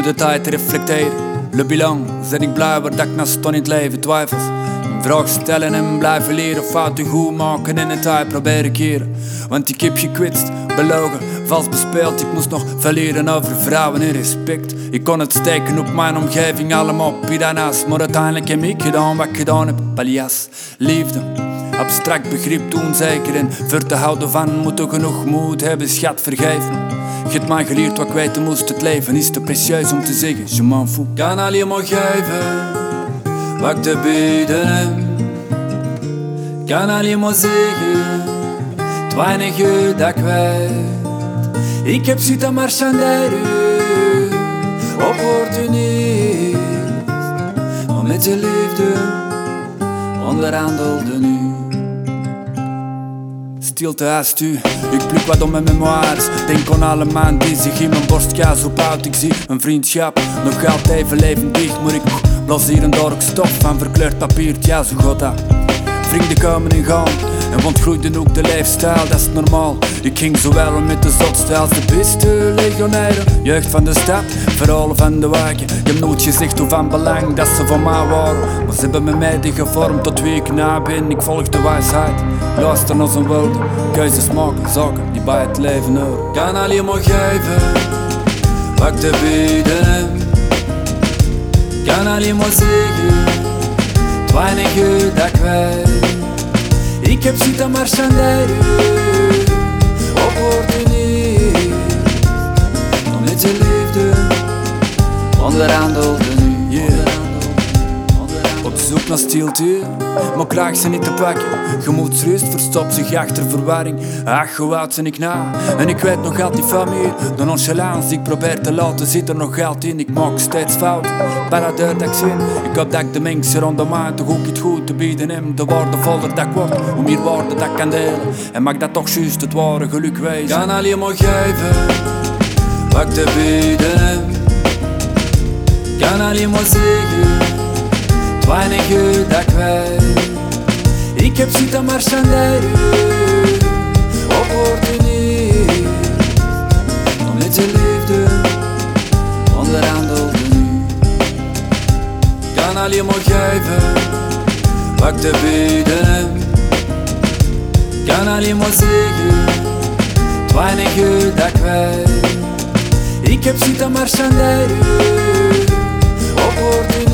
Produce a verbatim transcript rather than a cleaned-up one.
me de tijd te reflecteren. Le bilan, zet ik blij waar dat ik naar stond in het leven. Twijfels, een vraag stellen en blijven leren. Fouten goed maken en het tijd proberen keren. Want ik heb gekwetst, belogen, vals bespeeld. Ik moest nog veel leren over vrouwen en respect. Ik kon het steken op mijn omgeving, allemaal piranha's. Maar uiteindelijk heb ik gedaan wat ik gedaan heb. Paljas, liefde, abstract begrip toen zeker. En voor te houden van moet je genoeg moed hebben. Schat, vergeef me. Je hebt mij geleerd wat ik weten moest. Het leven is te precieus om te zeggen, je m'en fout. Ik kan alleen maar geven wat ik te bieden heb. Ik kan alleen maar zeggen het weinige dat ik weet. Ik heb zitten marchanderen opportunist, maar met je liefde onderhandelde nu. Stilte haast u, ik pluk wat om mijn memoires. Denk aan alle maanden die zich in mijn borst kaas op uit. Ik zie een vriendschap nog altijd even levendig, maar ik blas hier en daar ook stof van verkleurd papier. Ja, zo gaat dat. Vrienden komen en gaan en ontgroeiden ook de leefstijl, dat is normaal. Ik ging zowel met de zotste als de beste legionairen. Jeugd van de stad, verhalen van de wijken. Je hebt nooit gezegd hoe van belang dat ze van mij waren, maar ze hebben me mede gevormd tot wie ik na ben. Ik volg de wijsheid, luister naar zijn woorden. Keuzes maken, zaken die bij het leven horen. Ik kan alleen maar geven wat ik te bieden heb. Ik kan alleen maar zeggen het weinige dat ik weet. Ik heb zitten marchanderen opportunist, maar met je liefde onderhandelde nu. Yeah. Op zoek naar stilte, maar krijg ze niet te pakken. Gemoedsrust verstopt zich achter verwarring. Ach, hoe oud ben ik na? En ik weet nog altijd van meer. De nonchalance die ik probeer te laten zit er nog altijd in. Ik maak steeds fouten, bijna deur dat ik zin. Ik hoop dat ik de mensen rondom mij toch ook iets goed te bieden heb. De waardevoller dat ik word, hoe meer waarde dat ik kan delen. En mag dat toch juist het ware geluk wezen. Ik kan alleen maar geven wat ik te bieden heb. Ik kan alleen maar zeggen het weinige dat ik weet. Ik heb zitten marchanderen opportunist, maar met je liefde onderhandelde nu. Ik kan alleen maar geven wat ik te bieden heb. Ik kan alleen maar zeggen het weinige dat ik weet. Ik heb zitten marchanderen opportunist,